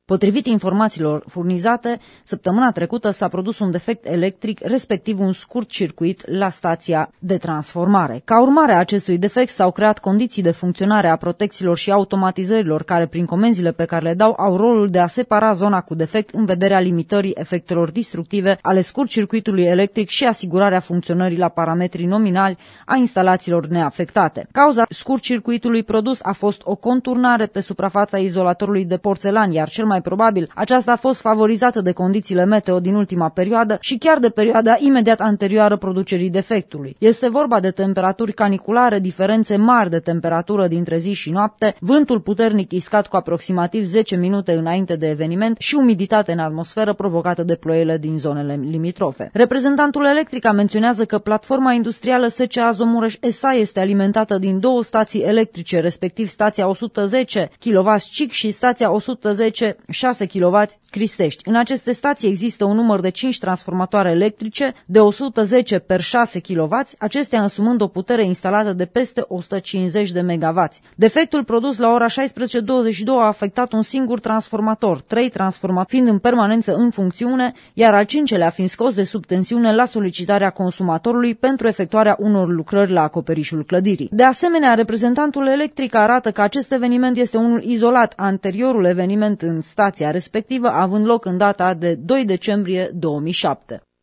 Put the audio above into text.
Potrivit informațiilor furnizate, săptămâna trecută s-a produs un defect electric, respectiv un scurt circuit la stația de transformare. Ca urmare a acestui defect s-au creat condiții de funcționare a protecțiilor și automatizărilor care, prin comenzile pe care le dau, au rolul de a separa zona cu defect în vederea limitării efectelor destructive ale scurt-circuitului electric și asigurarea funcționării la parametrii nominali a instalațiilor neafectate. Cauza scurt-circuitului produs a fost o conturnare pe suprafața izolatorului de porțelan, iar cel mai probabil aceasta a fost favorizată de condițiile meteo din ultima perioadă și chiar de perioada imediat anterioară producerii defectului. Este vorba de temperaturi caniculare, diferențe mari de temperatură dintre zi și noapte, vântul puternic iscat cu aproximativ 10 minute înainte de eveniment și umiditate în atmosferă provocată de ploile din zonele limitrofe. Reprezentantul Electrica menționează că platforma industrială SCA Zomureș-SA este alimentată din două stații electrice, respectiv stația 110 kW Cic și stația 110 6 kW Cristești. În aceste stații există un număr de 5 transformatoare electrice de 110 per 6 kW, acestea însumând o putere instalată de peste 150 de MW. Defectul produs la ora 16:22 a afectat un singur transformator, 3 transformatori fiind în permanență în funcțiune, iar al cincelea fiind scos de sub tensiune la solicitarea consumatorului pentru efectuarea unor lucrări la acoperișul clădirii. De asemenea, reprezentantul Electric arată că acest eveniment este unul izolat, anteriorul eveniment în stația respectivă având loc în data de 2 decembrie 2007.